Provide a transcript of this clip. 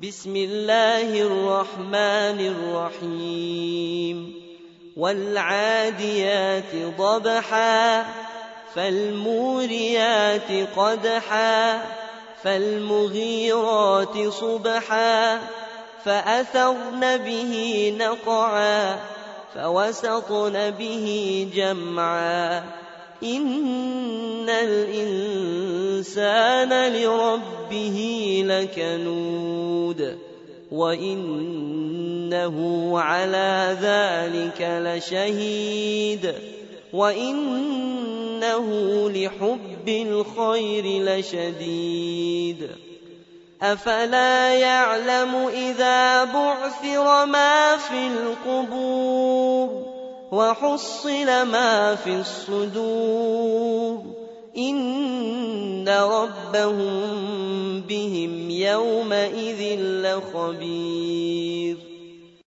بسم الله الرحمن الرحيم والعاديات ضبحا فالموريات قدحا فالمغيرات صبحا فأثرن به نقعا فوسطن به جمعا إن الإنسان لربه لكنود وإنه على ذلك لشهيد وإنه لحب الخير لشديد أفلا يعلم إذا بعثر ما في القبور وحصل ما في الصدور إن ربهم بهم يومئذ لخبير